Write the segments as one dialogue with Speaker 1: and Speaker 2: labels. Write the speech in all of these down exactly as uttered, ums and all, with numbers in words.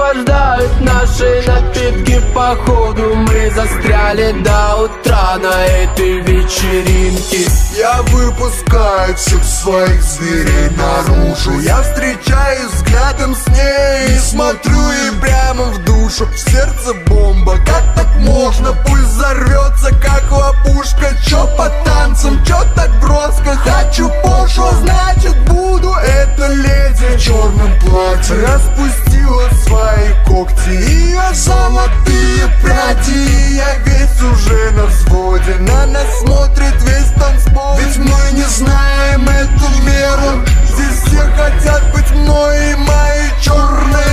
Speaker 1: охлаждают наши напитки. Походу мы застряли до утра на этой вечеринке.
Speaker 2: Я выпускаю всех своих зверей наружу. Я встречаюсь взглядом с ней и смотрю ей прямо в душу. В сердце бомба, как так можно? Пусть взорвется, как лопушка. Чё по танцам, чё так броско? Хочу пошло, значит буду эта леди в черном платье. Распустила свои когти, ее золотые пряди. Я весь уже на взводе, на нас смотрит весь танцпол. Ведь мы не знаем эту меру. Здесь все хотят быть мной и моей черной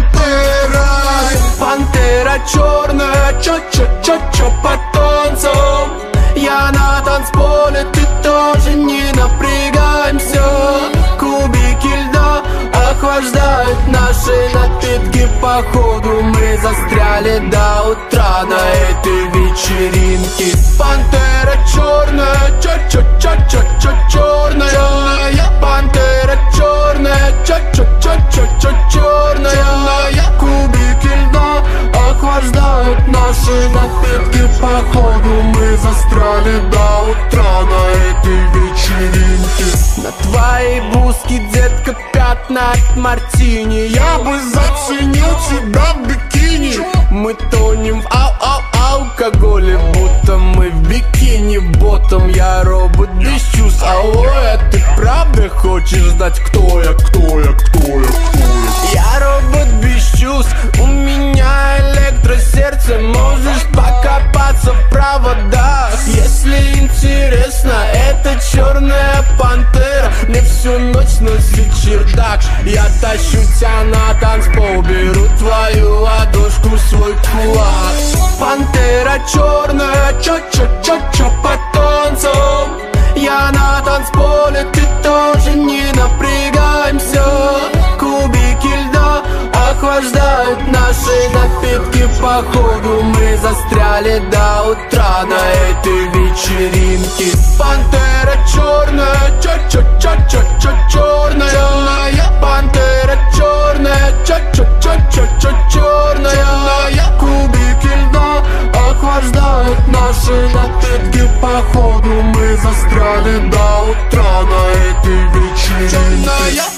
Speaker 2: пантерой.
Speaker 1: Пантера черная, чё-чё-чё-чё по танцам. Я на танцполе, ты тоже, не напрягаемся. Кубики льда охлаждают наши напитки. Походу мы застряли до утра на этой вечеринке. Пантера черная, чё-чё-чё-чё-чё черная. Пантера черная, чё-чё-чё-чё-чё черная. Кубики льда охлаждают наши напитки. Походу мы застряли до утра на этой вечеринке. На твоей блузке, детка, пятна от мартини. Я бы заценил тебя в бикини. Мы тонем в ау-ау-алкоголе, будто мы в бикини ботом. Я робот без чувств, алло, а ты правда хочешь знать, кто я, кто я, кто я, кто я? Я робот без чувств, у меня электросердце. Можешь покопаться в проводах, если интересно. Это черная пантера, мне всю ночь носит чердак. Я тащу тебя на танцпол, беру твою ладошку в свой кулак. Пантера черная, чё-чё-чё-чё по танцам. Я на танцполе, ты тоже, не напрягаемся. Кубики льда охлаждают наши напитки. Походу мы застряли до утра на этой вечеринке. Пантера черная, чё-чё-чё-чё-чё черная. Пантера черная, чё-чё-чё-чё-чё черная. Кубики льда охлаждают наши напитки. Походу мы застряли до утра на этой вечеринке.